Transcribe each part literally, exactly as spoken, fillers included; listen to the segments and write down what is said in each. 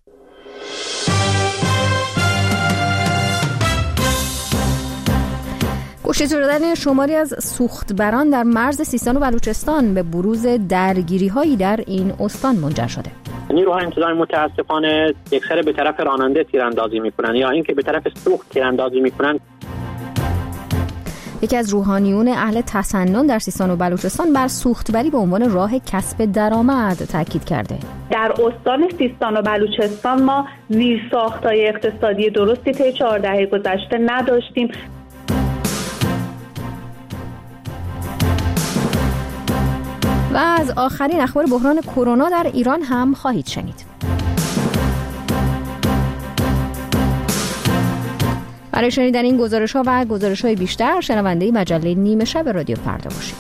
کشته شدن شماری از سوختبران در مرز سیستان و بلوچستان به بروز درگیری‌هایی در این استان منجر شده. نیروهای انتظامی متاسفانه یکسره به طرف راننده تیراندازی میکنن یا اینکه به طرف سوخت تیراندازی میکنن. یکی از روحانیون اهل تسنن در سیستان و بلوچستان بر سوختبری به عنوان راه کسب درآمد تاکید کرده. در استان سیستان و بلوچستان ما زیرساخت‌های اقتصادی درستی طی چهار دهه گذشته نداشتیم. و از آخرین اخبار بحران کرونا در ایران هم خواهید شنید. برای شنیدن این گزارش‌ها و گزارش‌های بیشتر شنونده مجله نیمه شب رادیو فردا باشید.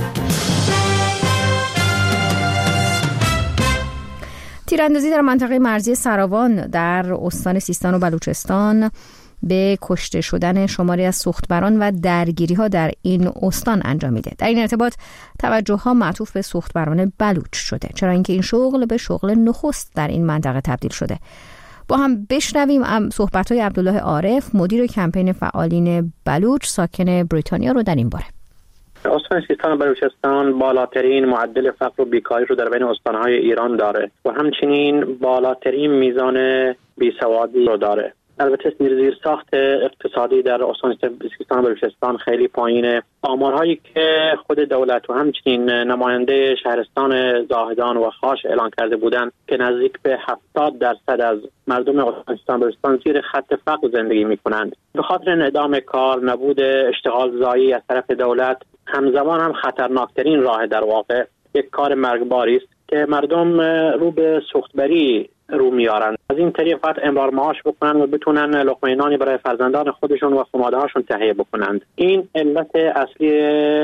تیراندازی در منطقه مرزی سراوان در استان سیستان و بلوچستان به کشته شدن شماری از سوختبران و درگیری‌ها در این استان انجام میده. در این ارتباط توجه‌ها معطوف به سوختبران بلوچ شده، چرا اینکه این شغل به شغل نخست در این منطقه تبدیل شده. با هم بشنویم صحبت‌های عبدالله عارف، مدیر کمپین فعالین بلوچ ساکن بریتانیا رو در این باره. استان سیستان و بلوچستان بالاترین معدل فقر و بیکاری رو در بین استان‌های ایران داره و همچنین بالاترین میزان بیسوادی رو داره. البته زیرساخت اقتصادی در استان سیستان و بلوچستان خیلی پایینه. آمارهایی که خود دولت و همچنین نماینده شهرستان زاهدان و خاش اعلان کرده بودند که نزدیک به هفتاد درصد از مردم استان سیستان و بلوچستان زیر خط فقر زندگی می‌کنند. به خاطر انعدام کار، نبود اشتغال زایی از طرف دولت، همزمان هم خطرناکترین راه در واقع یک کار مرگباری است که مردم رو به سوختبری رو میارن. از این طریق فقط امرار معاش بکنن و بتونن لقمه نانی برای فرزندان خودشون و خانواده هاشون تهیه بکنند. این علت اصلی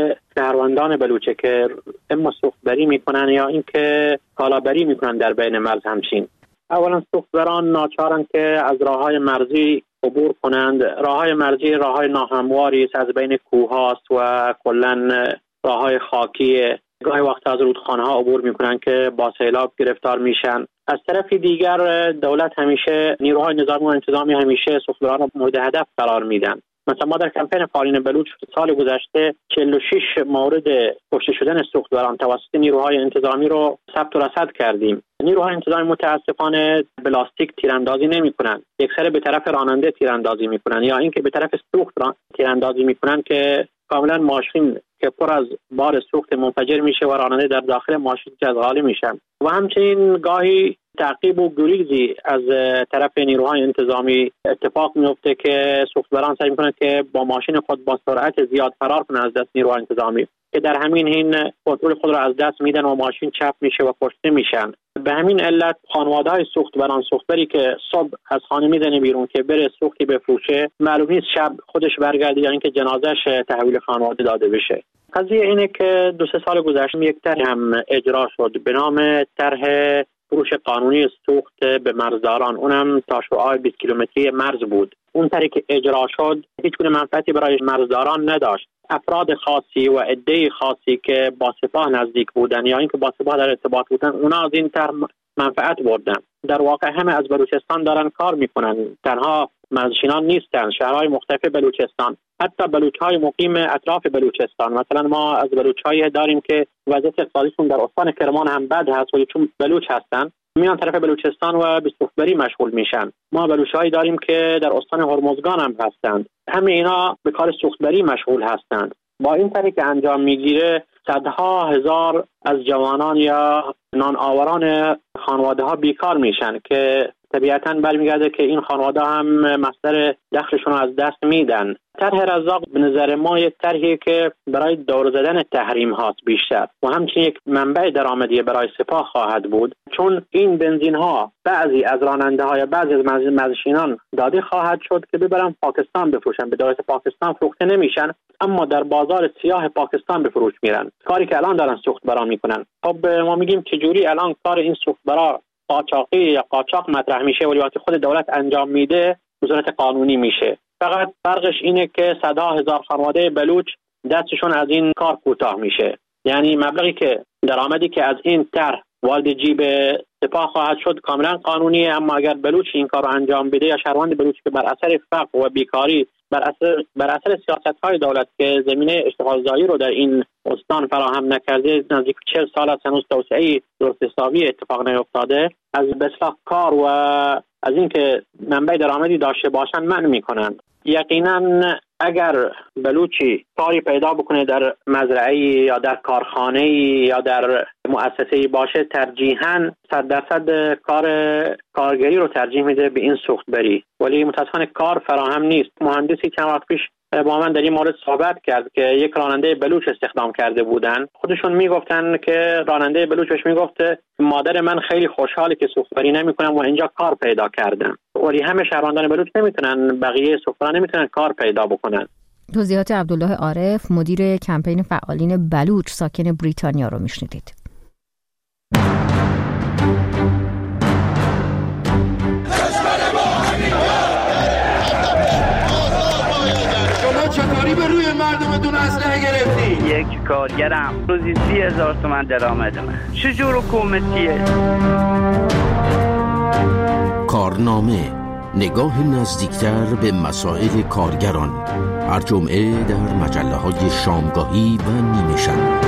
شهروندان بلوچه که اما سوختبری میکنن یا اینکه کالابری میکنن در بین مرز همچین. اولا سوختبران ناچارن که از راههای مرزی عبور کنند. راههای مرزی راههای ناهمواری است، از بین کوه هاست و کلا راههای خاکی. گاهی وقت از رودخانه ها عبور میکنن که با سیلاب گرفتار میشن. از طرف دیگر دولت همیشه نیروهای نظامی و انتظامی همیشه سوختبران را مورد هدف قرار میدن. مثلا ما در کمپین فعالین بلوچ سال گذشته چهل و شش مورد کشته شدن سوختبران توسط نیروهای انتظامی رو ثبت و رصد کردیم. نیروهای انتظامی متاسفانه بلاستیک تیراندازی نمیکنن، یکسره به طرف راننده تیراندازی میکنن یا اینکه به طرف سوخت تیراندازی میکنن که کاملا ماشین که پر از بار سوخت منفجر میشه و راننده در داخل ماشین جذغالی میشن. و همچنین گاهی تعقیب و گریزی از طرف نیروهای انتظامی اتفاق میفته که سوختبران سعی میکنن که با ماشین خود با سرعت زیاد فرار کنن از دست نیروهای انتظامی که در همین حین کنترل خود را از دست میدن و ماشین چپ میشه و کشته میشن. به همین علت خانواده‌های سوختبران، سوختبری که صبح از خانه میزنه بیرون که بره سوختی بفروشه، معلوم نیست شب خودش برگرده یا اینکه جنازه‌اش تحویل خانواده داده بشه. قضیه اینه که دو سه سال گذشته یک طرح هم اجرا شد به نام طرح فروش قانونی سوخت به مرزداران، اونم تا شعاع بیست کیلومتری مرز بود. اون طرحی که اجرا شد هیچ گونه منفعتی برای مرزداران نداشت. افراد خاصی و عده خاصی که با سپاه نزدیک بودن یا اینکه با سپاه در ارتباط بودن، اونا از این طرح منفعت بردن. در واقع همه از بلوچستان دارن کار میکنن، تنها مرزنشینان نیستن. شهرهای مختلف بلوچستان، حتی بلوچ‌های مقیم اطراف بلوچستان، مثلا ما از بلوچ‌هایی داریم که وضعیت اقتصادیشون در استان کرمان هم بد هست ولی چون بلوچ هستن میان طرف بلوچستان و به سوختبری مشغول میشن. ما بلوچ‌هایی داریم که در استان هرمزگان هم هستند، همه اینا به کار سوختبری مشغول هستند. با این طریق که انجام میگیره صدها هزار از جوانان یا نان آوران خانواده ها بیکار میشن که طبیعتاً برمیگرده که این خانواده هم مصدر دخلشون رو از دست میدن. طرح رزاق به نظر ما یک طرحی که برای دور زدن تحریم هاست بیشتر و همچنین یک منبع درآمدی برای سپاه خواهد بود، چون این بنزین ها بعضی از راننده ها یا بعضی از مرزنشینان داده خواهد شد که ببرن پاکستان بفروشن. به دولت پاکستان فروخته نمیشن اما در بازار سیاه پاکستان به فروش میرن، کاری که الان دارن سوختبرا میکنن. خب ما میگیم چجوری الان کار این سوختبرا قاچاقی یا قاچاق مطرح میشه ولی وقتی خود دولت انجام میده به صورت قانونی میشه. فقط فرقش اینه که صدها هزار خانواده بلوچ دستشون از این کار کوتاه میشه. یعنی مبلغی که درآمدی که از این طرح وارد جیب سپاه خواهد شد کاملا قانونیه، اما اگر بلوچ این کار رو انجام بده یا شهروند بلوچ که بر اثر فقر و بیکاری بر اثر بر اثر سیاست‌های دولت که زمینه اشتغالزایی رو در این استان فراهم نکرده نزدیک چهل سال است هنوز توسعه درست حسابی اتفاق نیفتاده، از اصلاح کار و از اینکه منبع درآمدی داشته باشن منع میکنند. یقینا اگر بلوچی کاری پیدا بکنه در مزرعه یا در کارخانه یا در مؤسسه باشه، ترجیحاً صد درصد کار کارگری رو ترجیح میده به این سوختبری، ولی متاسفانه کار فراهم نیست. مهندسی چند وقت پیش با من در این مورد صحبت کرد که یک راننده بلوچ استخدام کرده بودن. خودشون میگفتن که راننده بلوچش میگفته مادر من خیلی خوشحاله که سوختبری نمیکنم و اینجا کار پیدا کردم، ولی همه شهروندان بلوچ نمیتونن، بقیه سوختبران نمیتونن کار پیدا بکنن. توضیحات عبدالله عارف، مدیر کمپین فعالین بلوچ ساکن بریتانیا رو میشنیدید. چطوری به روی مردمتون اسلحه گرفتی؟ یک کارگرم روزی سی هزار تومن درآمدمه. چجور حکومتیه؟ کارنامه، نگاه نزدیکتر به مسائل کارگران، هر جمعه در مجله‌های شامگاهی و نیمه شب.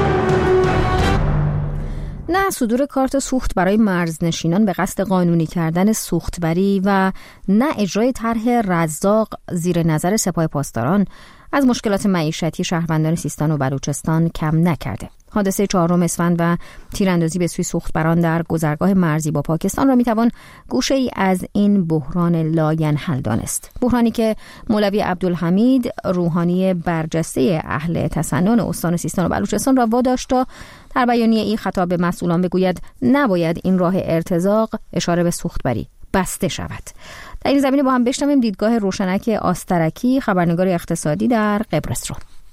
نه صدور کارت سوخت برای مرزنشینان به قصد قانونی کردن سوختبری و نه اجرای طرح رزاق زیر نظر سپاه پاسداران از مشکلات معیشتی شهروندان سیستان و بلوچستان کم نکرده. حادثه چهارم اسفند و تیراندازی به سوی سوختبران در گذرگاه مرزی با پاکستان را میتوان گوشه ای از این بحران لاینحل دانست. بحرانی که مولوی عبدالحمید روحانی برجسته اهل تسنن استان سیستان و بلوچستان را واداشت تا در بیانیه ای خطاب به مسئولان بگوید نباید این راه ارتزاق، اشاره به سوختبری، بسته شود. در این زمینه با هم بشنویم دیدگاه روشنک آسترکی، خبرنگار اقتصادی در قبرس رو.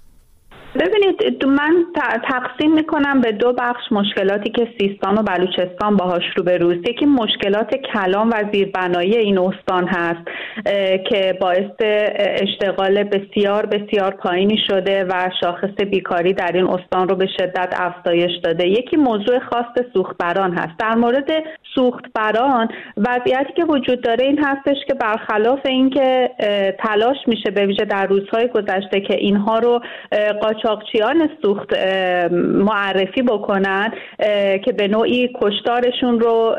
ببینید، من تقسیم میکنم به دو بخش مشکلاتی که سیستان و بلوچستان باهاش روبروست. یکی مشکلات کلان و زیربنایی این استان هست که باعث اشتغال بسیار بسیار پایینی شده و شاخص بیکاری در این استان رو به شدت افزایش داده. یکی موضوع خاص سوختبران هست. در مورد سوختبران وضعیتی که وجود داره این هستش که برخلاف اینکه تلاش میشه به ویژه در روزهای گذشته که اینها رو قاچاقچیان سوخت معرفی بکنن که به نوعی کشتارشون رو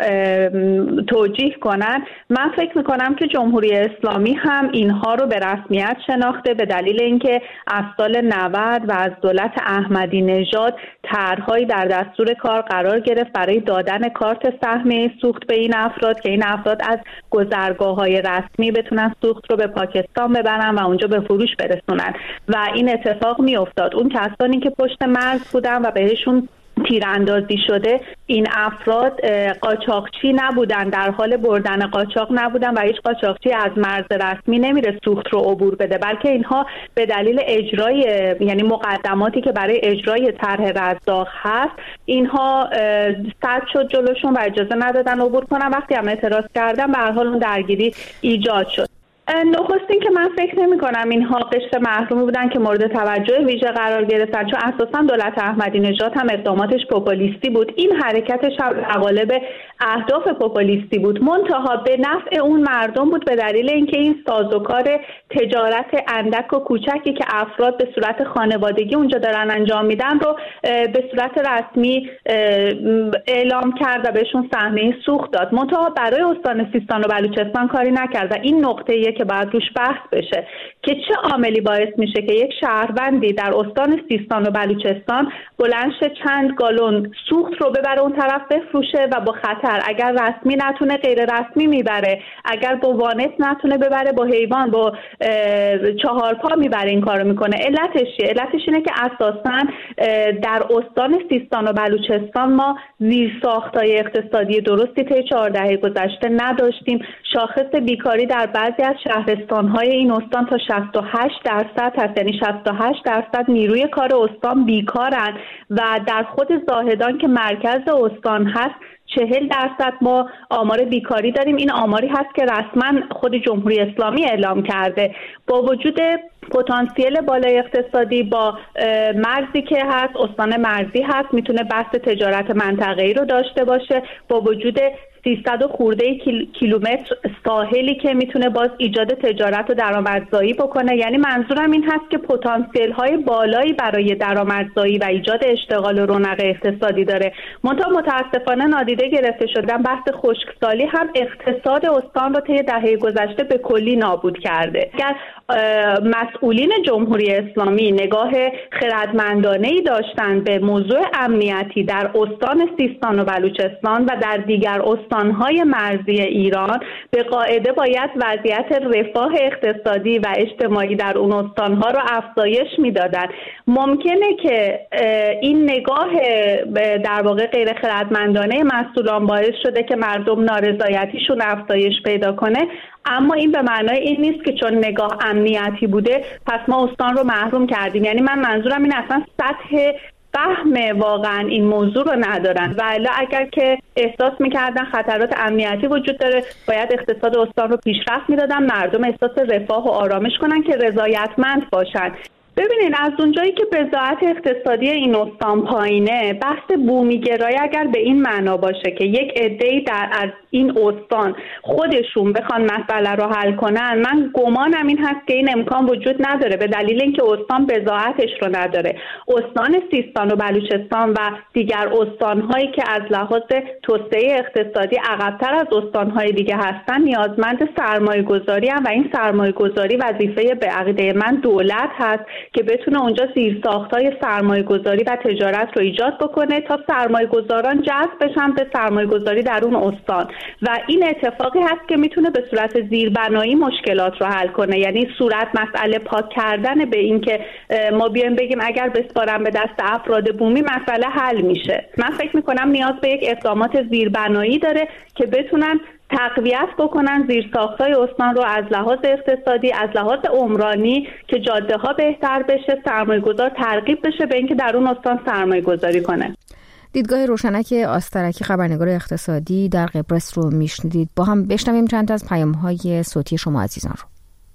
توجیه کنن، من فکر میکنم که جمهوری اسلامی هم اینها رو به رسمیت شناخته به دلیل اینکه از سال نود و از دولت احمدی نژاد طرحهایی در دستور کار قرار گرفت برای دادن کارت سهمیه سوخت به این افراد که این افراد از گذرگاه‌های رسمی بتونن سوخت رو به پاکستان ببرن و اونجا به فروش برسونن و این اتفاق میافتاد. اون کسانی که پشت مرز بودن و بهشون تیراندازی شده، این افراد قاچاقچی نبودن، در حال بردن قاچاق نبودن و هیچ قاچاقچی از مرز رسمی نمیره سوخت رو عبور بده، بلکه اینها به دلیل اجرای یعنی مقدماتی که برای اجرای طرح رزاق هست اینها سد شد جلوشون و اجازه ندادن عبور کنن. وقتی هم اعتراض کردن به هر حال اون درگیری ایجاد شد. نخستین که من فکر نمی کنم اینها قشر محرومی بودن که مورد توجه ویژه قرار گرفتن، چون اساسا دولت احمدی نژاد هم اقداماتش پوپولیستی بود. این حرکتش هم در قالب اهداف پوپولیستی بود، منتها به نفع اون مردم بود به دلیل اینکه این سازوکار تجارت اندک و کوچکی که افراد به صورت خانوادگی اونجا دارن انجام میدن رو به صورت رسمی اعلام کرد و بهشون سهمیه سوخت داد، منتها برای استان سیستان و بلوچستان کاری نکرد و این نقطه که باید روش بحث بشه که چه عاملی باعث میشه که یک شهروندی در استان سیستان و بلوچستان بلند شه چند گالون سوخت رو ببره اون طرف بفروشه و با خطر، اگر رسمی نتونه غیر رسمی میبره، اگر با وانت نتونه ببره با حیوان با چهار پا میبره این کارو میکنه. علتش چیه؟ علتش اینه که اساساً در استان سیستان و بلوچستان ما زیرساخت‌های اقتصادی درستی طی چهار دهه گذشته نداشتیم. شاخص بیکاری در بعضی از شهرستان‌های این استان تا شصت و هشت درصد هست، یعنی شصت و هشت درصد نیروی کار استان بیکارن و در خود زاهدان که مرکز استان هست چهل درصد ما آمار بیکاری داریم. این آماری هست که رسما خود جمهوری اسلامی اعلام کرده. با وجود پتانسیل بالای اقتصادی با مرزی که هست، استان مرزی هست، میتونه بحث تجارت منطقه‌ای رو داشته باشه، با وجود سیصد خورده کیلومتر ساحلی که میتونه باز ایجاد تجارت و درآمدزایی بکنه. یعنی منظورم این هست که پتانسیل های بالایی برای درآمدزایی و ایجاد اشتغال و رونق اقتصادی داره. منتها متاسفانه نادیده گرفته شدن بحث خشکسالی هم اقتصاد استان رو طی دهه گذشته به کلی نابود کرده. اگر مسئولین جمهوری اسلامی نگاه خردمندانه‌ای داشتن به موضوع امنیتی در استان سیستان و بلوچستان و در دیگر استان‌های مرزی ایران، به قاعده باید وضعیت رفاه اقتصادی و اجتماعی در اون استان‌ها رو افزایش میدادن. ممکنه که این نگاه در واقع غیر خردمندانه مسئولان باعث شده که مردم نارضایتیشون افزایش پیدا کنه، اما این به معنای این نیست که چون نگاه امنیتی بوده پس ما استان رو محروم کردیم. یعنی من منظورم این اصلا سطح فهم واقعا این موضوع رو ندارن و الا اگر که احساس میکردن خطرات امنیتی وجود داره باید اقتصاد استان رو پیشرفت میدادن، مردم احساس رفاه و آرامش کنن که رضایتمند باشن. ببینید از اونجایی که بضاعت اقتصادی این استان پایینه، بحث بومیگرایی اگر به این معنا باشه که یک عده‌ای در از این استان خودشون بخوان مسئله رو حل کنن، من گمانم این هست که این امکان وجود نداره، به دلیل اینکه استان بضاعتش رو نداره. استان سیستان و بلوچستان و دیگر استان‌هایی که از لحاظ توسعه اقتصادی عقب‌تر از استان‌های دیگه هستن نیازمند سرمایه‌گذاری هم و این سرمایه‌گذاری وظیفه به عقیده من دولت هست که بتونه اونجا زیرساخت‌های سرمایه‌گذاری و تجارت رو ایجاد بکنه تا سرمایه‌گذاران جذب بشن به سرمایه‌گذاری در اون استان و این اتفاقی هست که میتونه به صورت زیربنایی مشکلات رو حل کنه. یعنی صورت مسئله پاک کردن به این که ما بیایم بگیم اگر بسپارن به دست افراد بومی مسئله حل میشه. من فکر میکنم نیاز به یک اقدامات زیربنایی داره که بتونن تقویت بکنن زیرساخت‌های استان رو از لحاظ اقتصادی، از لحاظ عمرانی که جاده ها بهتر بشه، سرمایه‌گذار ترغیب بشه به اینکه در اون استان سرمایه‌گذاری کنه. دیدگاه روشنک آسترکی خبرنگار اقتصادی در قبرس رو میشنیدید. با هم بشنویم چند تا از پیام‌های صوتی شما عزیزان رو.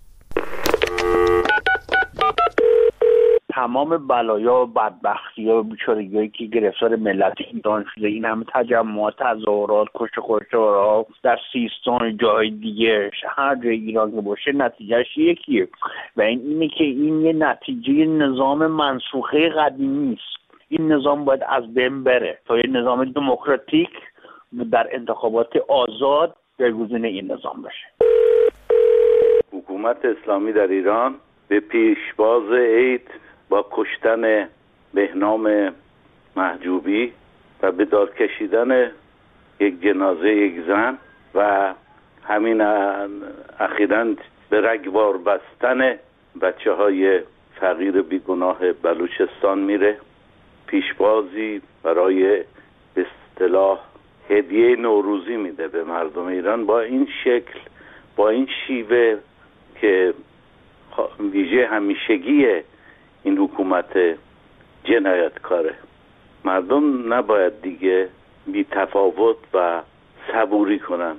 تمام بلایا و بدبختی‌ها و بیچارگی‌هایی که گرفتار ملت ایران شده، این همه تجمعات، تظاهرات، کشته کشتارها در سیستان، جای دیگه، هر جای ایران که باشه نتیجهش یکیه و این اینه که این یه نتیجه نظام منسوخه قدیمی است. این نظام باید از بین بره تا یه نظام دموکراتیک در انتخابات آزاد جایگزین این نظام بشه. حکومت اسلامی در ایران به پیشواز عید با کشتن بهنام محجوبی و به دار کشیدن یک جنازه یک زن و همین اخیراً به رگبار بستن بچه های فقیر بیگناه بلوچستان میره، پیشوازی برای به اصطلاح هدیه نوروزی میده به مردم ایران. با این شکل، با این شیوه که ویژه همیشگی این حکومت جنایتکاره، مردم نباید دیگه بی تفاوت و صبوری کنن.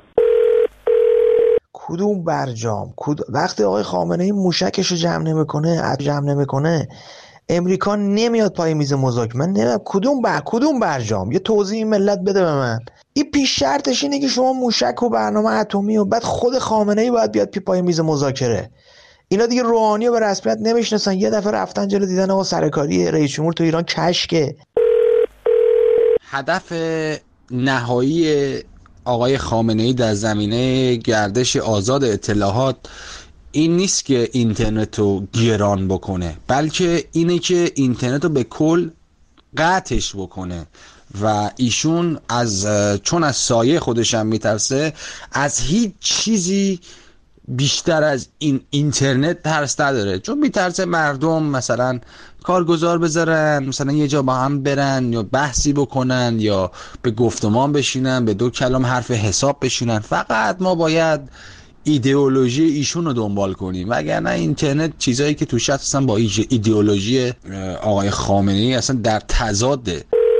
کدوم برجام کد... وقتی آقای خامنه‌ای موشکش رو جمع نمیکنه جمع نمیکنه امریکا نمیاد پای میز مذاکره. من نمیدونم کدوم بر کدوم برجام. یه توضیح ملت بده به من. این پیش شرطش اینه که شما موشک و برنامه اتمی و بعد خود خامنه‌ای باید بیاد پی پای میز مذاکره. اینا دیگه روحانی رو به رسمیت نمیشناسن. یه دفعه رفتن جلو دیدن آقا سرکاری رئیس جمهور تو ایران کشکه. هدف نهایی آقای خامنه‌ای در زمینه گردش آزاد اطلاعات این نیست که اینترنت رو گران بکنه، بلکه اینه که اینترنت رو به کل قطعش بکنه و ایشون از چون از سایه خودش هم میترسه از هیچ چیزی بیشتر از این اینترنت ترس نداره، چون میترسه مردم مثلا کارگزار بذارن، مثلا یه جا با هم برن یا بحثی بکنن یا به گفتمان بشینن، به دو کلام حرف حساب بشینن. فقط ما باید ایدئولوژی ایشون رو دنبال کنیم، وگرنه اینترنت چیزایی که توش هست اصلا با ایدئولوژی آقای خامنه‌ای اصلا در تضاده.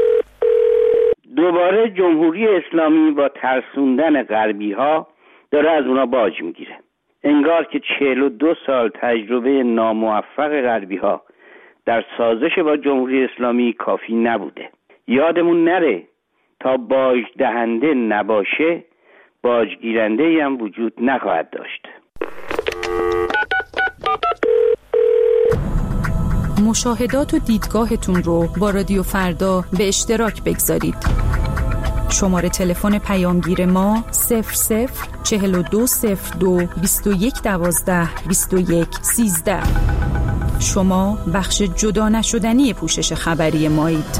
دوباره جمهوری اسلامی با ترسوندن غربی ها داره از اونا باج میگیره. انگار که چهل و دو سال تجربه ناموفق غربی ها در سازش با جمهوری اسلامی کافی نبوده. یادمون نره تا باج دهنده نباشه باجگیرنده‌ای هم وجود نخواهد داشت. مشاهدات و دیدگاهتون رو با رادیو فردا به اشتراک بگذارید. شماره تلفن پیامگیر ما صفر صفر چهل و دو صفر دو بیست و یک دوازده بیست و یک سیزده. شما بخش جدا نشدنی پوشش خبری مایید.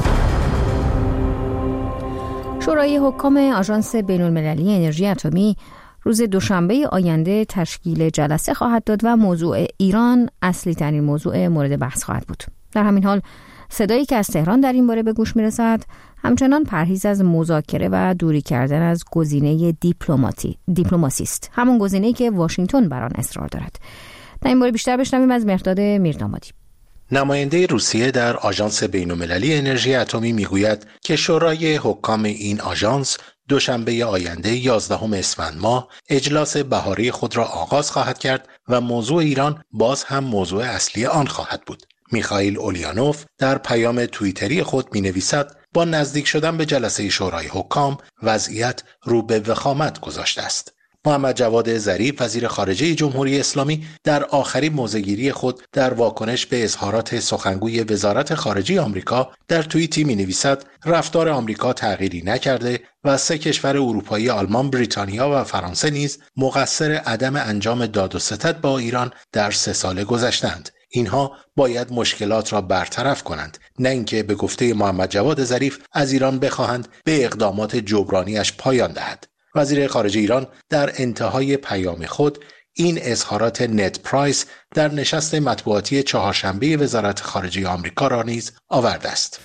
شورای حکام آژانس بین‌المللی انرژی اتمی روز دوشنبه آینده تشکیل جلسه خواهد داد و موضوع ایران اصلی ترین موضوع مورد بحث خواهد بود. در همین حال صدایی که از تهران در این باره به گوش میرسد همچنان پرهیز از مذاکره و دوری کردن از گزینه دیپلماتی دیپلماسی است، همون گزینه‌ای که واشنگتن بر آن اصرار دارد. در این باره بیشتر بشنویم از مهرداد میردامادی. نماینده روسیه در آژانس بین‌المللی انرژی اتمی میگوید که شورای حکام این آژانس دوشنبه آینده یازدهم اسفند ماه اجلاس بهاری خود را آغاز خواهد کرد و موضوع ایران باز هم موضوع اصلی آن خواهد بود. میخائیل اولیانوف در پیام توییتری خود مینویسد با نزدیک شدن به جلسه شورای حکام وضعیت رو به وخامت گذاشته است. محمد جواد ظریف وزیر خارجه جمهوری اسلامی در آخرین موضع‌گیری خود در واکنش به اظهارات سخنگوی وزارت خارجه آمریکا در توییتی می‌نویسد رفتار آمریکا تغییری نکرده و سه کشور اروپایی آلمان، بریتانیا و فرانسه نیز مقصر عدم انجام داد و ستد با ایران در سه سال گذشته‌اند. اینها باید مشکلات را برطرف کنند، نه اینکه به گفته محمد جواد ظریف از ایران بخواهند به اقدامات جبرانیش پایان دهد. وزیر خارجه ایران در انتهای پیام خود این اظهارات نت پرایس در نشست مطبوعاتی چهارشنبه وزارت خارجه آمریکا را نیز آورده است.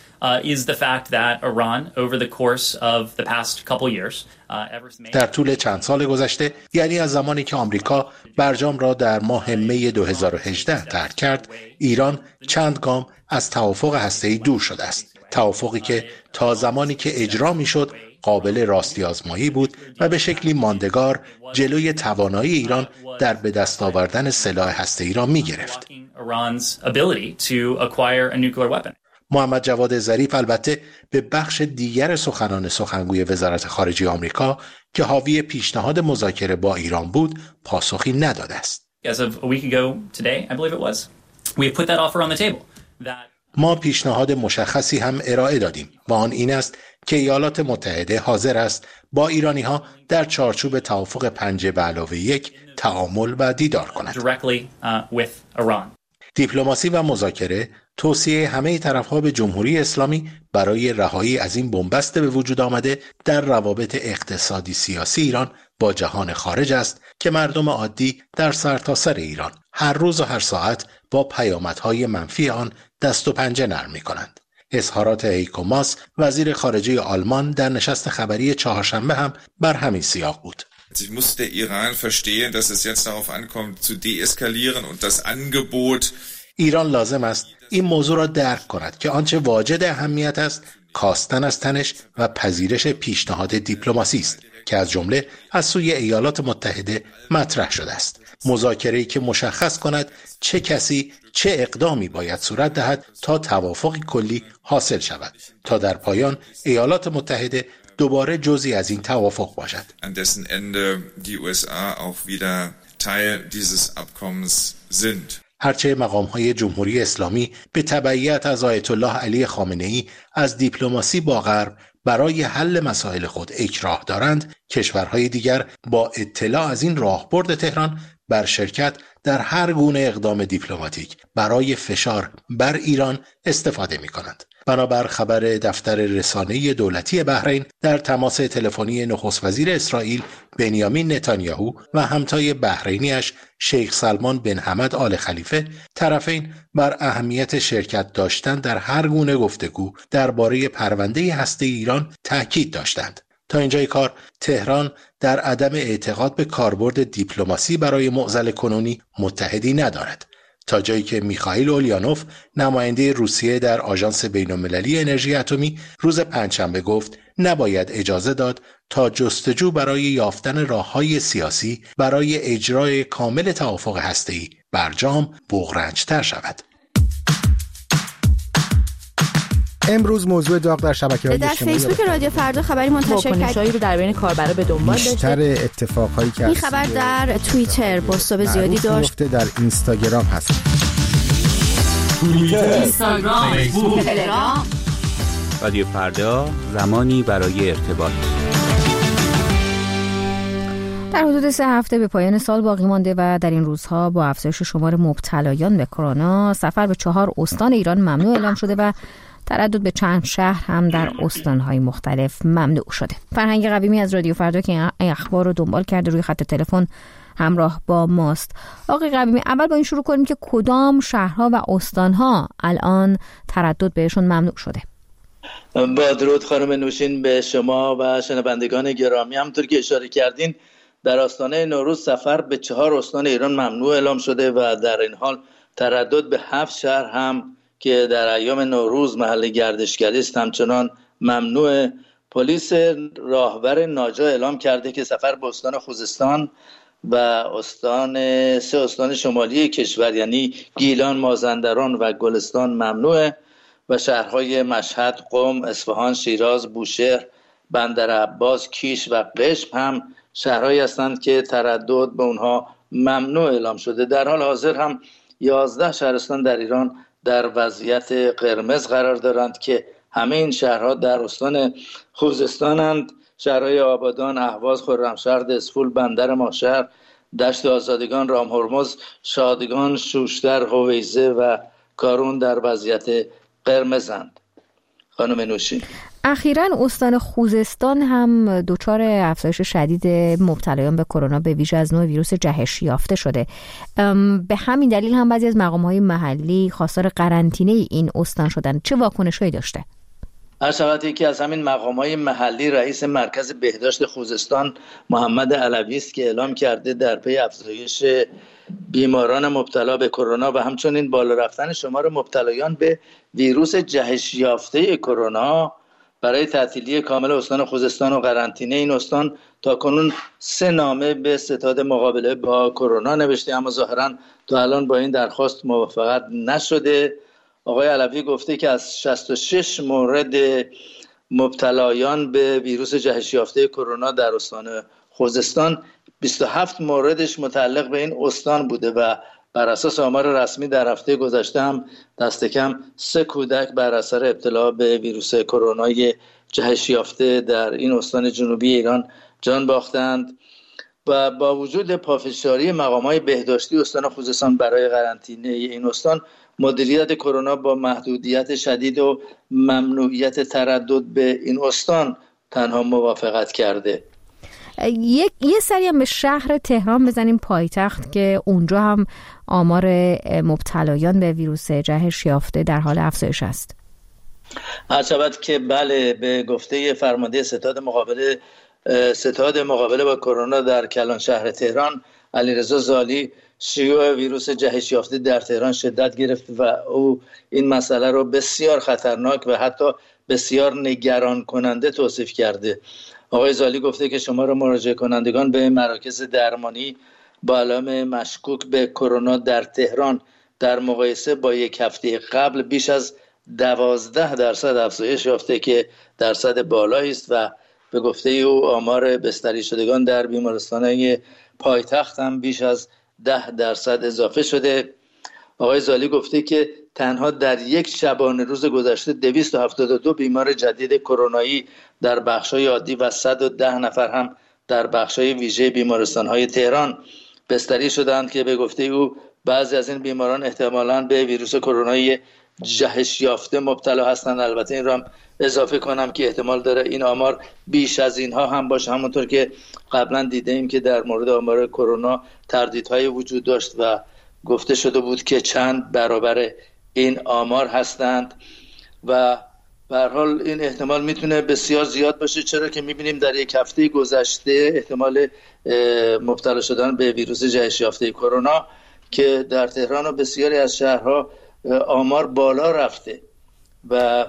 در طول چند سال گذشته، یعنی از زمانی که آمریکا برجام را در ماه می دو هزار و هجده ترک کرد، ایران چند گام از توافق هسته‌ای دور شده است. توافقی که تا زمانی که اجرا می‌شد قابل راستی آزمایی بود و به شکلی ماندگار جلوی توانایی ایران در به دست آوردن سلاح هسته‌ای را می‌گرفت. محمد جواد ظریف البته به بخش دیگر سخنان سخنگوی وزارت خارجه آمریکا که حاوی پیشنهاد مذاکره با ایران بود پاسخی نداده است. ما پیشنهاد مشخصی هم ارائه دادیم و آن این است که ایالات متحده حاضر است با ایرانی ها در چارچوب توافق پنج به علاوه یک تعامل و دیدار کند. دیپلماسی و مذاکره توصیه همه طرف‌ها به جمهوری اسلامی برای رهایی از این بنبست به وجود آمده در روابط اقتصادی سیاسی ایران با جهان خارج است که مردم عادی در سرتاسر ایران هر روز و هر ساعت با پیامدهای منفی آن دست و پنجه نرم می‌کنند. اظهارات هیکو ماس وزیر خارجه آلمان در نشست خبری چهارشنبه هم بر همین سیاق بود. Ich muss der Iran verstehen, dass es jetzt darauf ankommt zu deeskalieren und das Angebot. ایران لازم است این موضوع را درک کند که آنچه واجد اهمیت است کاستن از تنش و پذیرش پیشنهاد دیپلماسی است که از جمله از سوی ایالات متحده مطرح شده است. مذاکره‌ای که مشخص کند چه کسی چه اقدامی باید صورت دهد تا توافقی کلی حاصل شود تا در پایان ایالات متحده دوباره جزئی از این توافق باشد. An dessen Ende die U S A auch wieder Teil dieses Abkommens sind. هرچه مقام‌های جمهوری اسلامی به تبعیت از آیت الله علی خامنه‌ای از دیپلماسی با غرب برای حل مسائل خود اکراه دارند، کشورهای دیگر با اطلاع از این راهبرد تهران بر شرکت در هر گونه اقدام دیپلماتیک برای فشار بر ایران استفاده می‌کنند. بنابر خبر دفتر رسانه‌ای دولتی بحرین، در تماس تلفنی نخست وزیر اسرائیل بنیامین نتانیاهو و همتای بحرینیش شیخ سلمان بن حمد آل خلیفه، طرفین بر اهمیت شرکت داشتن در هر گونه گفتگو درباره پرونده هسته‌ای ایران تاکید داشتند. تا اینجای کار تهران در عدم اعتقاد به کاربرد دیپلماسی برای معضل کنونی متحدی ندارد، تا جایی که میخائیل اولیانوف نماینده روسیه در آژانس بین‌المللی انرژی اتمی روز پنجشنبه گفت نباید اجازه داد تا جستجو برای یافتن راه‌های سیاسی برای اجرای کامل توافق هسته‌ای برجام بغرنج‌تر شود. امروز موضوع داغ در شبکه‌های در فیسبوک رادیو فردا خبری منتشر کردن رو در بین کاربرا به دنبال داشته. بیشتر اتفاقایی که این خبر در توییتر بازتاب زیادی داشت. در اینستاگرام هست. اینستاگرام، فیسبوک، تلگرام. رادیو فردا، زمانی برای ارتباط. در حدود سه هفته به پایان سال باقی مانده و در این روزها با افزایش شمار مبتلایان به کرونا سفر به چهار استان ایران ممنوع اعلام شده و تردد به چند شهر هم در استان‌های مختلف ممنوع شده. فرهنگ قویمی از رادیو فردا که این اخبار رو دنبال کرده روی خط تلفن همراه با ماست. آقای قویمی، اول با این شروع کنیم که کدام شهرها و استان‌ها الان تردد بهشون ممنوع شده؟ با درود خانم نوشین به شما و شنوندگان گرامی، همونطور که اشاره کردین در آستانه نوروز سفر به چهار استان ایران ممنوع اعلام شده و در این حال تردد به هفت شهر هم که در ایام نوروز محل گردشگری است همچنان ممنوع. پلیس راهور ناجا اعلام کرده که سفر به استان خوزستان و استان سه استان شمالی کشور یعنی گیلان، مازندران و گلستان ممنوعه و شهرهای مشهد، قم، اصفهان، شیراز، بوشهر، بندرعباس، کیش و قشم هم شهرهایی هستند که تردد به اونها ممنوع اعلام شده. در حال حاضر هم یازده شهرستان در ایران در وضعیت قرمز قرار دارند که همه این شهرها در استان خوزستانند. شهرهای آبادان، اهواز، خرمشهر، دسفول، بندر ماهشهر، دشت آزادگان، رامهرمز، شادگان، شوشتر، هویزه و کارون در وضعیت قرمزند. خانم نوشین، اخیراً استان خوزستان هم دچار افزایش شدید مبتلایان به کرونا به ویژه از نوع ویروس جهش یافته شده. به همین دلیل هم بعضی از مقام‌های محلی خواستار قرنطینه این استان شدن. چه واکنش‌هایی داشته؟ هر شود یکی از همین مقام‌های محلی رئیس مرکز بهداشت خوزستان محمد علوی است که اعلام کرده در پی افزایش بیماران مبتلا به کرونا و همچنین بالا رفتن شمار مبتلایان به ویروس جهش یافته کرونا برای تعطیلی کامل استان خوزستان و قرنطینه این استان تاکنون سه نامه به ستاد مقابله با کرونا نوشته، اما ظاهراً تا الان با این درخواست موافقت نشده. آقای علوی گفته که از شصت و شش مورد مبتلایان به ویروس جهش یافته کرونا در استان خوزستان بیست و هفت موردش متعلق به این استان بوده و بر اساس آمار رسمی در هفته گذشته هم دست کم سه کودک بر اثر ابتلا به ویروس کرونا جهش یافته در این استان جنوبی ایران جان باختند. و با وجود پافشاری مقام‌های بهداشتی استان خوزستان برای قرنطینه این استان، مدیریت کرونا با محدودیت شدید و ممنوعیت تردد به این استان تنها موافقت کرده. یک یه سری هم به شهر تهران بزنیم، پایتخت، که اونجا هم آمار مبتلایان به ویروس جهش یافته در حال افزایش است. هر شود که بله، به گفته فرمانده ستاد مقابله ستاد مقابله با کرونا در کلان شهر تهران علیرضا زالی، شیوع ویروس جهش یافته در تهران شدت گرفت و او این مسئله رو بسیار خطرناک و حتی بسیار نگران کننده توصیف کرده. آقای زالی گفته که شمار مراجعه کنندگان به مراکز درمانی با علائم مشکوک به کرونا در تهران در مقایسه با یک هفته قبل بیش از دوازده درصد افزایش یافته که درصد بالایی است و به گفته او آمار بستری شدگان در بیمارستان‌های پایتخت هم بیش از ده درصد اضافه شده. آقای زالی گفته که تنها در یک شبانه روز گذشته دویست و هفتاد و دو بیمار جدید کرونایی در بخش‌های عادی و صد و ده نفر هم در بخش‌های ویژه بیمارستان‌های تهران بستری شدند که به گفته او بعضی از این بیماران احتمالاً به ویروس کرونایی جهش یافته مبتلا هستند. البته این را هم اضافه کنم که احتمال داره این آمار بیش از اینها هم باشه، همونطور که قبلا دیده ایم که در مورد آمار کرونا تردیدهای وجود داشت و گفته شده بود که چند برابر این آمار هستند و به هر حال این احتمال میتونه بسیار زیاد باشه، چرا که میبینیم در یک هفته گذشته احتمال مبتلا شدن به ویروس جهش یافته کرونا که در تهران و بسیاری از شهرها آمار بالا رفته. و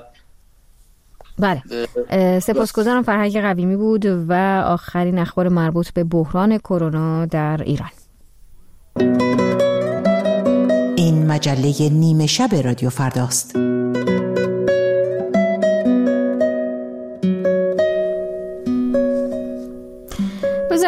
بله، سپاسگزارم. فرهنگ قویمی بود و آخرین اخبار مربوط به بحران کرونا در ایران. این مجله نیمه شب رادیو فرداست.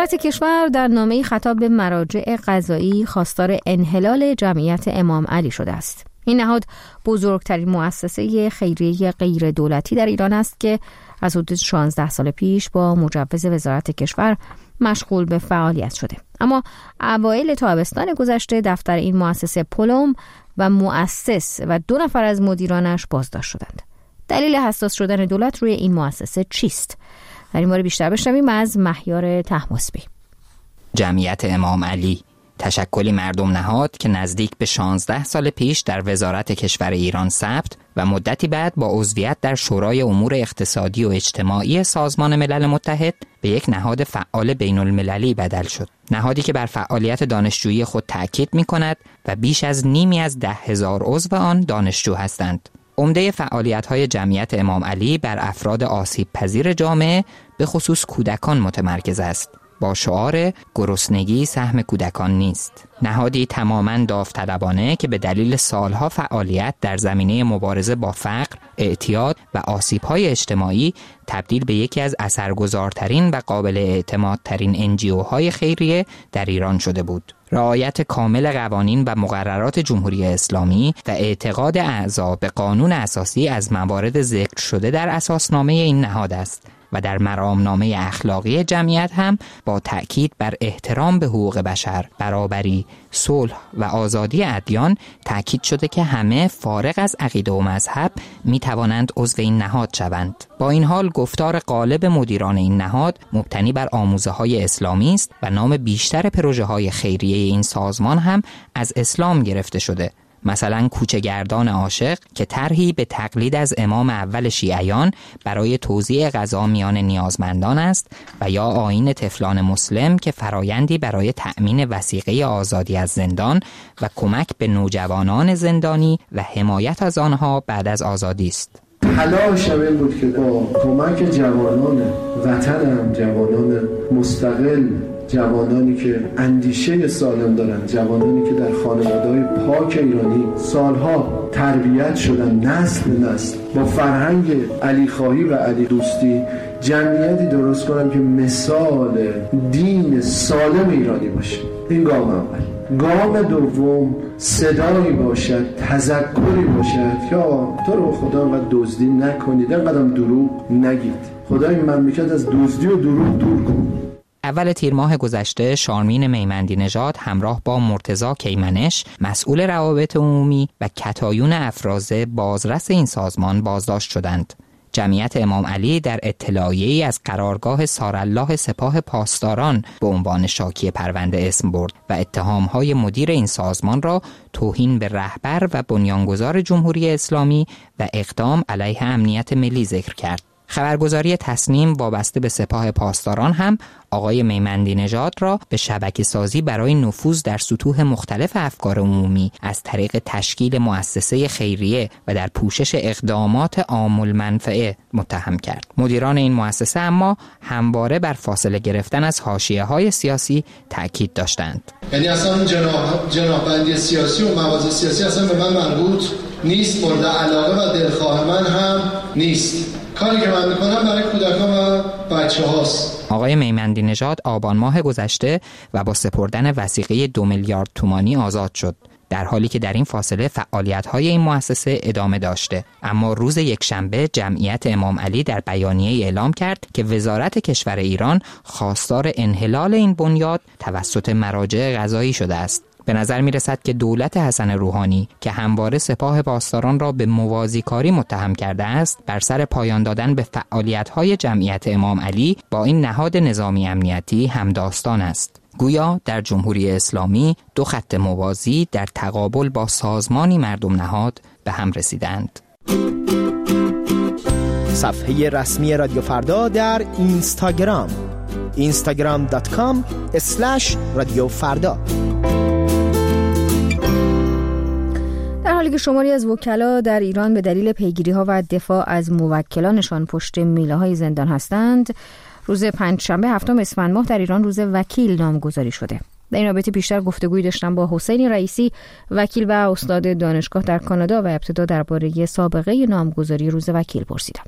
وزارت کشور در نامه‌ای خطاب به مراجع قضایی خواستار انحلال جمعیت امام علی شده است. این نهاد بزرگترین مؤسسه خیریه غیر دولتی در ایران است که از حدود شانزده سال پیش با مجوز وزارت کشور مشغول به فعالیت شده. اما اوایل تابستان گذشته دفتر این مؤسسه پلم و مؤسس و دو نفر از مدیرانش بازداشت شدند. دلیل حساس شدن دولت روی این مؤسسه چیست؟ در این باره بیشتر بشنویم از مهیار طهماسبی. جمعیت امام علی تشکلی مردم نهاد که نزدیک به شانزده سال پیش در وزارت کشور ایران ثبت و مدتی بعد با عضویت در شورای امور اقتصادی و اجتماعی سازمان ملل متحد به یک نهاد فعال بین المللی بدل شد. نهادی که بر فعالیت دانشجویی خود تأکید می کند و بیش از نیمی از ده هزار عضو آن دانشجو هستند. عمده فعالیت‌های جمعیت امام علی بر افراد آسیب پذیر جامعه به خصوص کودکان متمرکز است، با شعار گرسنگی سهم کودکان نیست. نهادی تماماً داوطلبانه که به دلیل سالها فعالیت در زمینه مبارزه با فقر، اعتیاد و آسیب‌های اجتماعی تبدیل به یکی از اثرگذارترین و قابل اعتمادترین انجیوهای خیریه در ایران شده بود. رعایت کامل قوانین و مقررات جمهوری اسلامی و اعتقاد اعضا به قانون اساسی از موارد ذکر شده در اساسنامه این نهاد است و در مرامنامه اخلاقی جمعیت هم با تأکید بر احترام به حقوق بشر، برابری، صلح و آزادی ادیان تأکید شده که همه فارغ از عقیده و مذهب می توانند عضو این نهاد شوند. با این حال گفتار غالب مدیران این نهاد مبتنی بر آموزه های اسلامی است و نام بیشتر پروژه های خیریه این سازمان هم از اسلام گرفته شده. مثلا کوچه‌گردان عاشق که طرحی به تقلید از امام اول شیعیان برای توزیع غذا میان نیازمندان است و یا آیین طفلان مسلم که فرایندی برای تأمین وثیقه آزادی از زندان و کمک به نوجوانان زندانی و حمایت از آنها بعد از آزادی است. تلاشم این بود که با کمک جوانان وطنم، جوانان مستقل، جوانانی که اندیشه سالم دارن، جوانانی که در خانواده‌های پاک ایرانی سالها تربیت شدن، نسل نسل با فرهنگ علی خواهی و علی دوستی، جمعیتی درست کنم که مثال دین سالم ایرانی باشه. این گام اول. گام دوم صدایی باشد، تذکری باشد که آقا تو رو خدا و دزدی نکنید، اینقدر دروغ نگید، خدای مملکت از دزدی و دروغ دور کن. اول تیر ماه گذشته شارمین میمندی نژاد همراه با مرتضی کیمنش مسئول روابط عمومی و کتایون افرازه بازرس این سازمان بازداشت شدند. جمعیت امام علی در اطلاعیه‌ای از قرارگاه سارالله سپاه پاسداران به عنوان شاکی پرونده اسم برد و اتهام‌های مدیر این سازمان را توهین به رهبر و بنیانگذار جمهوری اسلامی و اقدام علیه امنیت ملی ذکر کرد. خبرگزاری تصنیم وابسته به سپاه پاسداران هم آقای میمندی نژاد را به شبکه سازی برای نفوذ در سطوح مختلف افکار عمومی از طریق تشکیل مؤسسه خیریه و در پوشش اقدامات عام المنفعه متهم کرد. مدیران این مؤسسه اما همواره بر فاصله گرفتن از حاشیه‌های سیاسی تأکید داشتند. یعنی اصلا جناح جناحبندی سیاسی و مواضع سیاسی اصلا به من مربوط نیست، مورد علاقه و دلخواه من هم نیست. کاری که من میکنم برای کودکان و بچه هاست. آقای میمندی نژاد آبان ماه گذشته و با سپردن وثیقه دو میلیارد تومانی آزاد شد، در حالی که در این فاصله فعالیت‌های این مؤسسه ادامه داشته. اما روز یکشنبه جمعیت امام علی در بیانیه‌ای اعلام کرد که وزارت کشور ایران خواستار انحلال این بنیاد توسط مراجع قضایی شده است. به نظر می رسد که دولت حسن روحانی که همواره سپاه پاسداران را به موازیکاری متهم کرده است، بر سر پایان دادن به فعالیت‌های جمعیت امام علی با این نهاد نظامی امنیتی همداستان است. گویا در جمهوری اسلامی دو خط موازی در تقابل با سازمانی مردم نهاد به هم رسیدند. صفحه رسمی رادیو فردا در اینستاگرام اینستاگرام دات کام اسلش رادیو فردا. در حالی که شماری از وکلا در ایران به دلیل پیگیری‌ها و دفاع از موکلانشان پشت میله‌های زندان هستند، روز پنجشنبه هفتم اسفند ماه در ایران روز وکیل نامگذاری شده. در این رابطه بیشتر گفتگویی داشتم با حسین رئیسی، وکیل و استاد دانشگاه در کانادا و ابتدا درباره سابقه نامگذاری روز وکیل پرسیدم.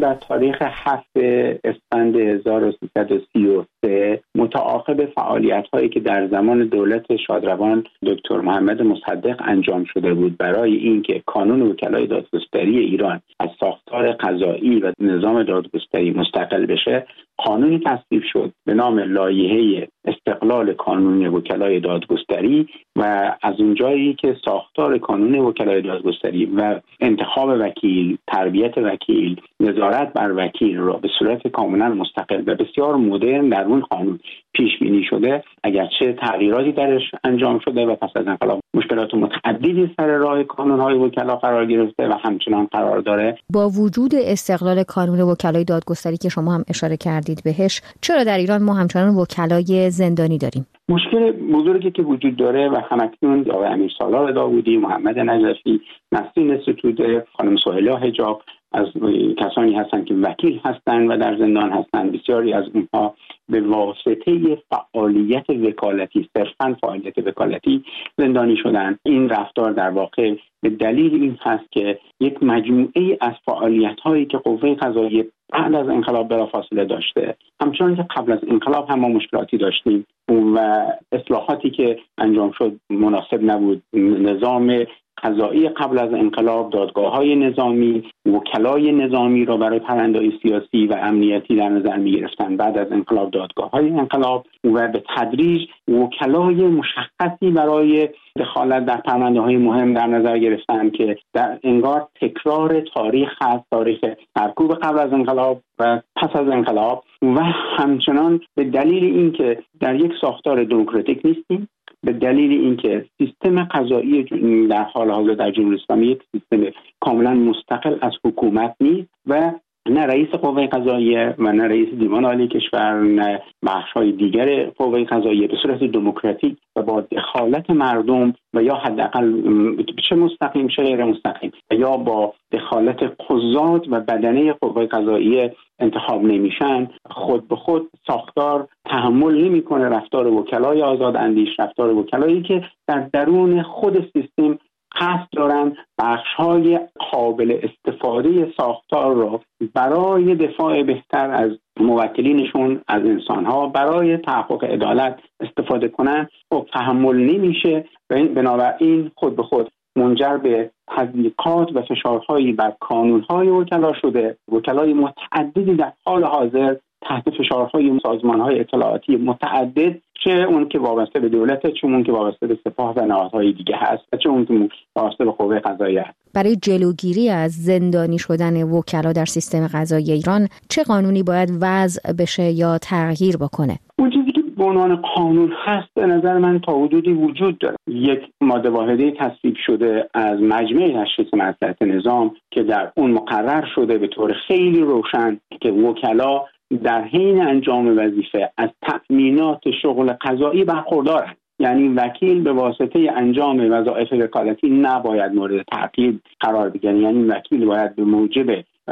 در تاریخ هفت اسفند هزار و سیصد و سی و سه متعاقب فعالیت‌هایی که در زمان دولت شادروان دکتر محمد مصدق انجام شده بود برای اینکه کانون وکلای دادگستری ایران از ساختار قضایی و نظام دادگستری مستقل بشه، قانونی تصویب شد به نام لایحه استقلال کانون وکلای دادگستری و از اونجایی که ساختار کانون وکلای دادگستری و انتخاب وکیل، تربیت وکیل، نظارت بر وکیل را به صورت کاملا مستقل و بسیار مدرن در اون قانون پیش بینی شده، اگرچه تغییراتی درش انجام شده و پس از انقلاب مشکلات متعددی سر راه کانون‌های وکلا قرار گرفته و همچنان قرار داره. با وجود استقلال کانون وکلای دادگستری که شما هم اشاره کردید بهش، چرا در ایران ما همچنان وکلای زندانی داریم؟ مشکل بزرگی که وجود داره و همکنون آقای امیرسالار داوودی، محمد نجفی، نسرین ستوده، خانم سهیلا حجاب از کسانی هستند که وکیل هستند و در زندان هستند. بسیاری از اونها به واسطه فعالیت وکالتی، صرفاً فعالیت وکالتی زندانی شدند. این رفتار در واقع به دلیل این هست که یک مجموعه از فعالیت‌هایی که قوه قضاییه بعد از انقلاب بلافاصله داشته، همچنان که قبل از انقلاب هم ما مشکلاتی داشتیم و اصلاحاتی که انجام شد مناسب نبود. نظام قضایی قبل از انقلاب، دادگاه‌های نظامی، وکلای نظامی را برای پرونده‌های سیاسی و امنیتی در نظر می‌گرفتند. بعد از انقلاب دادگاه‌های انقلاب و به تدریج وکلای مشخصی برای دخالت در پرونده‌های مهم در نظر گرفتند که در انگار تکرار تاریخ هست، تاریخ سرکوب قبل از انقلاب و پس از انقلاب، و همچنان به دلیل اینکه در یک ساختار دموکراتیک نیستیم، به دلیل اینکه سیستم قضایی در حال حاضر در جمهوری اسلامی یک سیستم کاملا مستقل از حکومت نیست و نه رئیس قوه قضاییه و نه رئیس دیوان عالی کشور، نه بخش‌های دیگر قوه قضاییه به صورت دموکراتیک و با دخالت مردم و یا حداقل چه مستقیم چه غیر مستقیم و یا با دخالت قضات و بدنه قوه قضاییه انتخاب نمیشن، خود به خود ساختار تحمل نمیکنه رفتار وکلای آزاد اندیش، رفتار وکلایی که در درون خود سیستم قصد دارن بخش‌های قابل استفاده ساختار را برای دفاع بهتر از موکلینشون، از انسان‌ها، برای تحقق عدالت استفاده کنن. خب تحمل نمیشه و این بنابراین خود به خود منجر به تضییقات و فشارهایی بر کانون‌های وکلا شده. وکلای متعددی در حال حاضر تحت فشارهای سازمان‌های اطلاعاتی متعدد، چه اون که وابسته به دولت، چه اون که وابسته به سپاه و نهادهای دیگه هست، چه اون که وابسته به قوه قضاییه هست. برای جلوگیری از زندانی شدن وکلا در سیستم قضایی ایران چه قانونی باید وضع بشه یا تغییر بکنه؟ اون چیزی که به عنوان قانون هست به نظر من تا حدودی وجود داره. یک ماده واحده تصویب شده از مجمع تشخیص مصلحت نظام که در اون مقرر شده به طور خیلی روشن که وکلا در حین انجام وظیفه از تأمینات شغل قضایی برخوردارند. یعنی وکیل به واسطه انجام وظایف وکالتی نباید مورد تعقیب قرار بگیرد. یعنی وکیل باید به موجب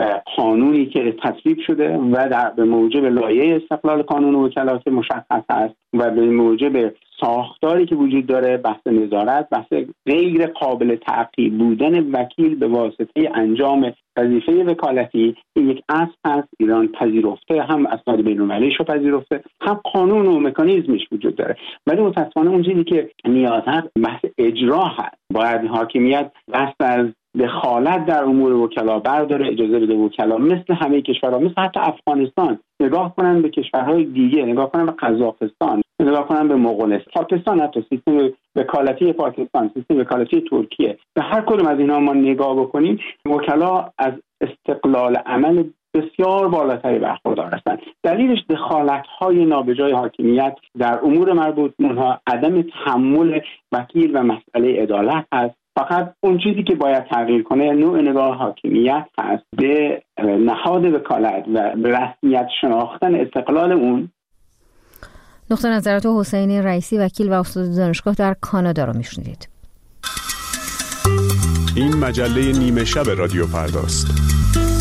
قانونی که تصویب شده و در به موجب لایحه استقلال کانون وکلات مشخص است و به موجب ساختاری که وجود داره، بحث نظارت، بحث غیر قابل تعقیب بودن وکیل به واسطه انجام وظیفه وکالتی، این یک اصل هست. ایران پذیرفته، هم اسناد بین‌المللیش رو پذیرفته، هم قانون و مکانیزمش وجود داره. ولی متأسفانه اون چیزی که نیاز هست بحث اجرا هست. باید حاکمیت دست از دخالت در امور وکلا برداره، اجازه بده وکلا مثل همه کشورها، مثل حتی افغانستان، نگاه کنن به کشورهای دیگه، نگاه کنن به قزاقستان، نگاه کنن به مغولستان، پاکستان، حتی سیستم وکالتی پاکستان، سیستم وکالتی ترکیه. به هر کدوم از اینا ما نگاه بکنیم، وکلا از استقلال عمل بسیار بالاتری برخوردار هستند. دلیلش دخالت‌های نابجای حاکمیت در امور مربوط به اونها، عدم تحمل وکیل و مسئله عدالت هست. فقط اون چیزی که باید تغییر کنه نوع نگاه حاکمیت هست به نهاد وکالت و به رسمیت شناختن استقلال اون. نقطه نظرات حسین رئیسی، وکیل و استاد دانشگاه در کانادا رو میشنیدید. این مجله نیمه شب رادیو فرداست.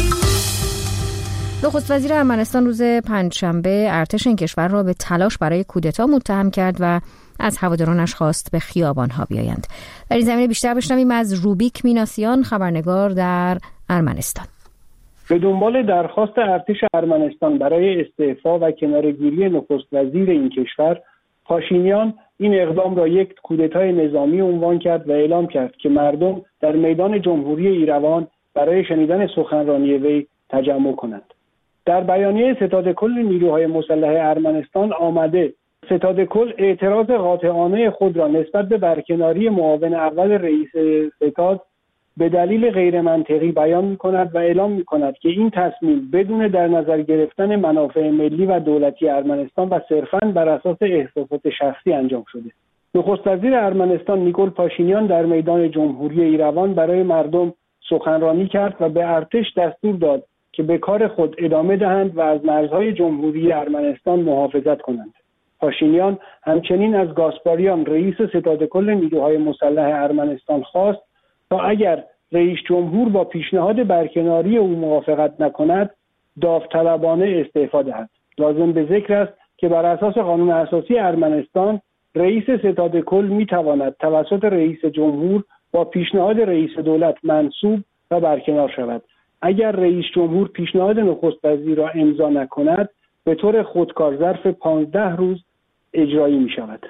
نخست وزیر ارمنستان روز پنجشنبه ارتش این کشور را به تلاش برای کودتا متهم کرد و از هوادارانش خواست به خیابان‌ها بیایند. در این زمینه بیشتر بشنویم از روبیک میناسیان، خبرنگار در ارمنستان. به دنبال درخواست ارتش ارمنستان برای استعفا و کناره‌گیری نخست وزیر این کشور، پاشینیان این اقدام را یک کودتای نظامی عنوان کرد و اعلام کرد که مردم در میدان جمهوری ایروان برای شنیدن سخنرانی وی تجمع کنند. در بیانیه ستاد کل نیروهای مسلح ارمنستان آمده ستاد کل اعتراض قاطعانه خود را نسبت به برکناری معاون اول رئیس ستاد به دلیل غیر منطقی بیان می‌کند و اعلام می‌کند که این تصمیم بدون در نظر گرفتن منافع ملی و دولتی ارمنستان و صرفاً بر اساس احساسات شخصی انجام شده. نخست وزیر ارمنستان نیکول پاشینیان در میدان جمهوری ایروان برای مردم سخنرانی کرد و به ارتش دستور داد که به کار خود ادامه دهند و از مرزهای جمهوری ارمنستان محافظت کنند. پاشینیان همچنین از گاسپاریان رئیس ستاد کل نیروهای مسلح ارمنستان خواست تا اگر رئیس جمهور با پیشنهاد برکناری او موافقت نکند داوطلبانه استعفا دهد. لازم به ذکر است که بر اساس قانون اساسی ارمنستان رئیس ستاد کل میتواند توسط رئیس جمهور با پیشنهاد رئیس دولت منصوب و برکنار شود. اگر رئیس جمهور پیشنهاد نخست وزیر را امضا نکند به طور خودکار ظرف پانزده روز اجرایی می شود.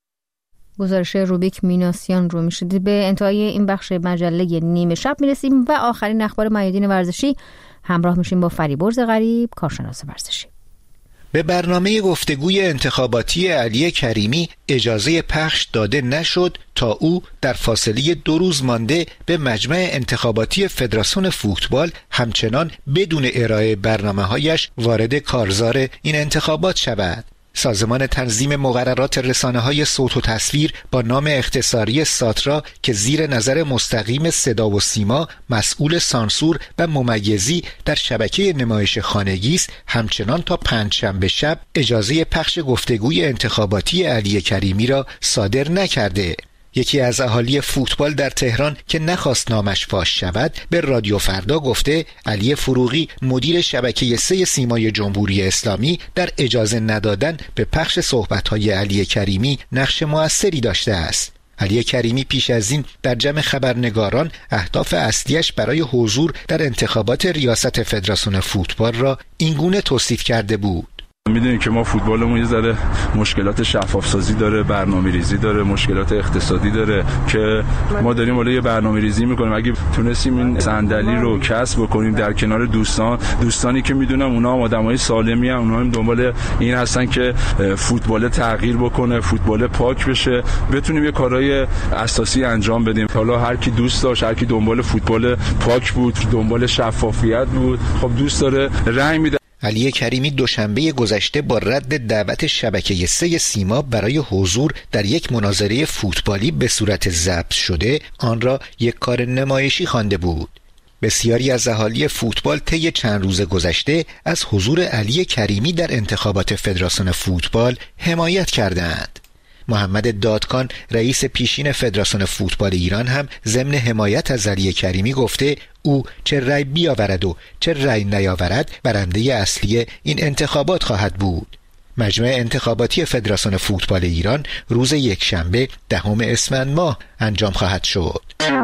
گزارش روبیک میناسیان رو میشدید. به انتهای این بخش مجله نیمه شب میرسیم و آخرین اخبار میادین ورزشی همراه میشیم با فریبرز غریب، کارشناس ورزشی. به برنامه گفتگوی انتخاباتی علی کریمی اجازه پخش داده نشد تا او در فاصله دو روز مانده به مجمع انتخاباتی فدراسیون فوتبال همچنان بدون ارائه برنامه‌هایش وارد کارزار این انتخابات شود. سازمان تنظیم مقررات رسانه‌های صوت و تصویر با نام اختصاری ساترا که زیر نظر مستقیم صدا و سیما مسئول سانسور و ممیزی در شبکه نمایش خانگی است، همچنان تا پنجشنبه شب اجازه پخش گفتگوی انتخاباتی علی کریمی را صادر نکرده. یکی از اهالی فوتبال در تهران که نخواست نامش فاش شود به رادیو فردا گفته علی فروغی مدیر شبکه سه سیمای جمهوری اسلامی در اجازه ندادن به پخش صحبت‌های علی کریمی نقش موثری داشته است. علی کریمی پیش از این در جمع خبرنگاران اهداف اصلیش برای حضور در انتخابات ریاست فدراسیون فوتبال را اینگونه توصیف کرده بود: میدونید که ما فوتبالمون یه ذره مشکلات شفاف سازی داره، برنامه‌ریزی داره، مشکلات اقتصادی داره که ما داریم حالا یه برنامه‌ریزی می‌کنیم. اگه تونستیم این صندلی رو کسب بکنیم در کنار دوستان دوستانی که میدونم اونا هم آدمای سالمی ان، اونا هم دنبال این هستن که فوتبال تغییر بکنه، فوتبال پاک بشه، بتونیم یه کارهای اساسی انجام بدیم. حالا هر کی دوست داشت، هر کی دنبال فوتبال پاک بود، دنبال شفافیت بود، خب دوست داره رأی میده. علی کریمی دوشنبه گذشته با رد دعوت شبکه سه سیما برای حضور در یک مناظره فوتبالی به صورت ضبط شده آن را یک کار نمایشی خوانده بود. بسیاری از اهالی فوتبال طی چند روز گذشته از حضور علی کریمی در انتخابات فدراسیون فوتبال حمایت کردند. محمد دادکان رئیس پیشین فدراسیون فوتبال ایران هم ضمن حمایت از علی کریمی گفته او چه رأی بیاورد و چه رأی نیاورد برنده اصلی این انتخابات خواهد بود. مجمع انتخاباتی فدراسیون فوتبال ایران روز یکشنبه دهم اسفند ماه انجام خواهد شد.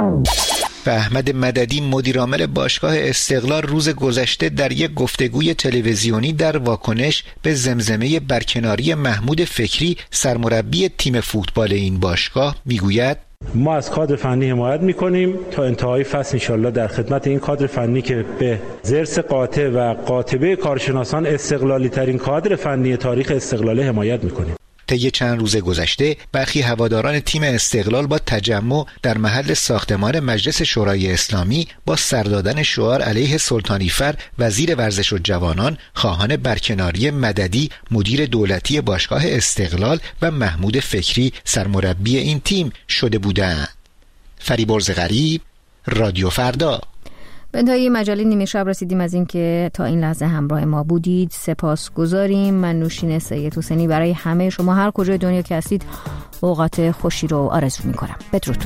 و احمد مددی مدیرعامل باشگاه استقلال روز گذشته در یک گفتگوی تلویزیونی در واکنش به زمزمه برکناری محمود فکری سرمربی تیم فوتبال این باشگاه میگوید: ما از کادر فنی حمایت میکنیم تا انتهای فصل انشالله در خدمت این کادر فنی که به ضرس قاطع و قاطبه کارشناسان استقلالی ترین کادر فنی تاریخ استقلال حمایت میکنیم. طی چند روز گذشته برخی هواداران تیم استقلال با تجمع در محل ساختمان مجلس شورای اسلامی با سر دادن شعار علیه سلطانیفر وزیر ورزش و جوانان خواهان برکناری مددی مدیر دولتی باشگاه استقلال و محمود فکری سرمربی این تیم شده بودند. فریبرز غریب، رادیو فردا. به انتهای مجله نیمه شب رسیدیم. از اینکه تا این لحظه همراه ما بودید سپاس گذاریم. من نوشین سید حسینی برای همه شما هر کجای دنیا که هستید اوقات خوشی رو آرزو می‌کنم. بدرود.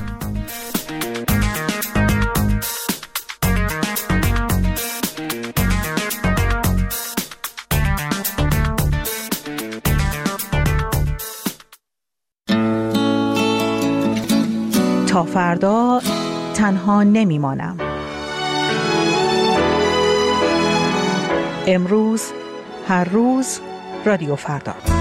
تا فردا تنها نمیمانم. امروز، هر روز، رادیو فردا.